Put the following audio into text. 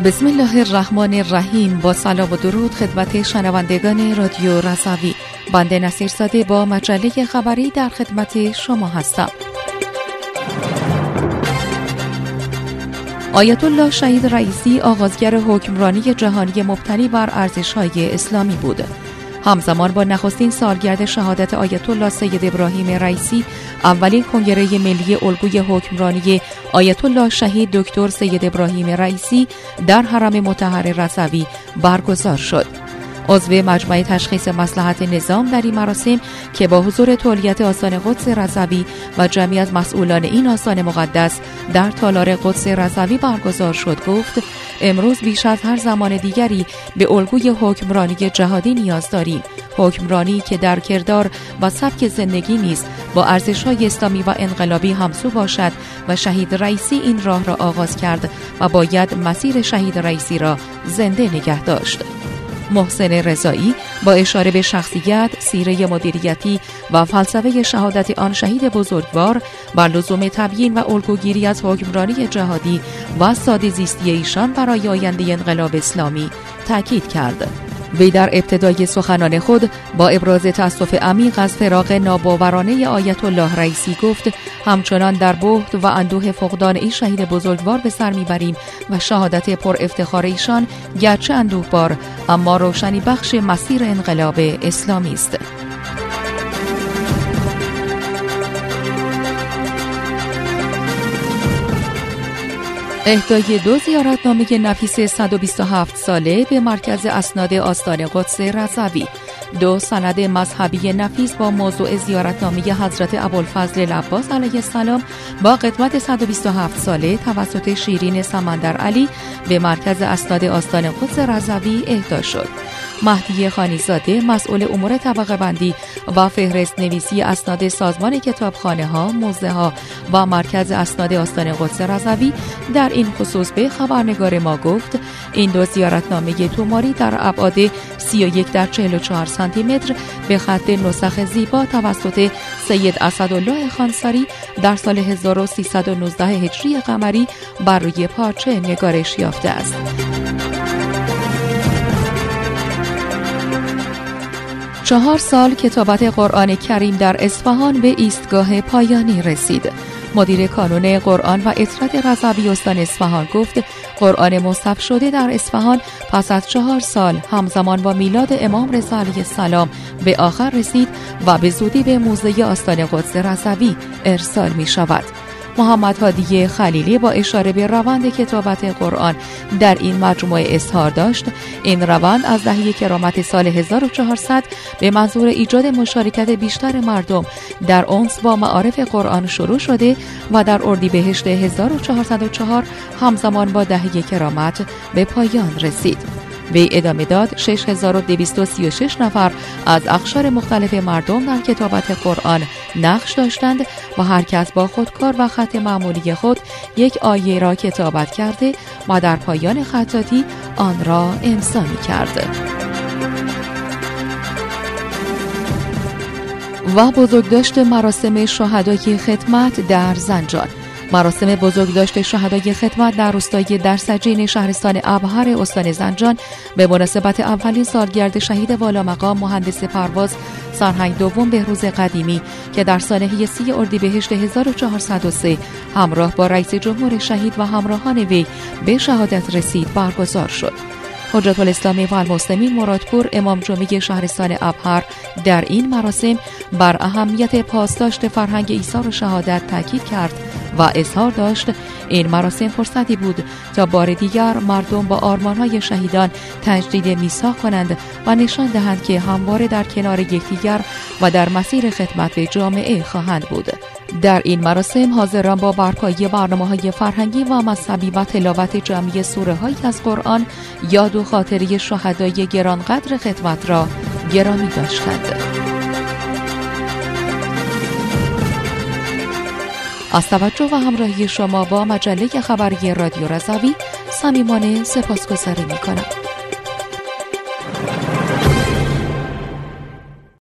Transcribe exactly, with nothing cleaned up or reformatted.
بسم الله الرحمن الرحیم. با سلام و درود خدمت شنوندگان رادیو رضوی. بنده نصیرزاده با مجله خبری در خدمت شما هستم. آیت الله شهید رئیسی آغازگر حکمرانی جهانی مبتنی بر ارزش‌های اسلامی بود. همزمان با نخستین سالگرد شهادت آیت الله سید ابراهیم رئیسی، اولین کنگره ملی الگوی حکمرانی آیت الله شهید دکتر سید ابراهیم رئیسی در حرم مطهر رضوی برگزار شد. عضو مجمع تشخیص مصلحت نظام در این مراسم که با حضور تولیت آستان قدس رضوی و جمعی از مسئولان این آستان مقدس در تالار قدس رضوی برگزار شد، گفت امروز بیش از هر زمان دیگری به الگوی حکمرانی جهادی نیاز داریم. حکمرانی که در کردار و سبک زندگی نیز با ارزش‌های اسلامی و انقلابی همسو باشد و شهید رئیسی این راه را آغاز کرد و باید مسیر شهید رئیسی را زنده نگه داشت. محسن رضایی با اشاره به شخصیت، سیره مدیریتی و فلسفه شهادت آن شهید بزرگوار بر لزوم تبیین و الگوگیری از حکمرانی جهادی و ساده زیستی ایشان برای آینده انقلاب اسلامی تاکید کرد. وی در ابتدای سخنان خود با ابراز تأسف عمیق از فراق ناباورانه آیت الله رئیسی گفت همچنان در بهت و اندوه فقدان این شهید بزرگوار به سر میبریم و شهادت پر افتخار ایشان گرچه اندوهبار اما روشنی بخش مسیر انقلاب اسلامی است. اهدای دو زیارتنامه نفیس صد و بیست و هفت ساله به مرکز اسناد آستان قدس رضوی. دو سند مذهبی نفیس با موضوع زیارتنامه حضرت ابوالفضل العباس علیه السلام با قدمت صد و بیست و هفت ساله توسط شیرین سمندر علی به مرکز اسناد آستان قدس رضوی اهدا شد. مهدی خانیزاده مسئول امور طبقه بندی و فهرست نویسی اسناد سازمان کتابخانه ها، موزه ها و مرکز اسناد آستان قدس رضوی در این خصوص به خبرنگار ما گفت این دو زیارتنامه توماری در ابعاد سی و یک در چهل و چهار سانتی متر به خط نسخ زیبا توسط سید اسدالله خانساری در سال هزار و سیصد و نوزده هجری قمری بر روی پارچه نگارش یافته است. چهار سال کتابت قرآن کریم در اصفهان به ایستگاه پایانی رسید. مدیر کانون قرآن و اطرد رضوی استان اصفهان گفت قرآن مصحف شده در اصفهان پس از چهار سال همزمان با میلاد امام رضا علیه السلام به آخر رسید و به زودی به موزه آستان قدس رضوی ارسال می شود. محمد هادی خلیلی با اشاره به روند کتابت قرآن در این مجموعه اظهار داشت این روند از دهه کرامت سال هزار و چهارصد به منظور ایجاد مشارکت بیشتر مردم در انس با معارف قرآن شروع شده و در اردیبهشت هزار و چهارصد و چهار همزمان با دهه کرامت به پایان رسید. وی ادامه داد شش هزار و دویست و سی و شش نفر از اقشار مختلف مردم در کتابت قرآن نقش داشتند و هر کس با خودکار و خط معمولی خود یک آیه را کتابت کرده و در پایان خطاطی آن را امضا می‌کرد. و بزرگداشت مراسم شهدای خدمت در زنجان. مراسم بزرگداشت شهدای خدمت در روستای درسجین شهرستان ابهر استان زنجان به مناسبت اولین سالگرد شهید والامقام مهندس پرواز سرهنگ دوم بهروز قدیمی که در سانحه سی اردیبهشت هزار و چهارصد و سه همراه با رئیس جمهور شهید و همراهان وی به شهادت رسید برگزار شد. حجت الاسلام و المسلمین مرادپور امام جمعه شهرستان ابهر در این مراسم بر اهمیت پاسداشت فرهنگ ایثار و شهادت تاکید کرد و اظهار داشت این مراسم فرصتی بود تا بار دیگر مردم با آرمان‌های شهیدان تجدید میثاق کنند و نشان دهند که همواره در کنار یکدیگر و در مسیر خدمت به جامعه خواهند بود. در این مراسم حاضران با برپایی برنامه‌های فرهنگی و مذهبی و تلاوت جمعی سوره‌هایی از قرآن یاد و خاطره شهدای گرانقدر خدمت را گرامی داشتند. از توجه و همراهی شما با مجله خبری رادیو رضوی صمیمانه سپاسگزاری می‌کنم.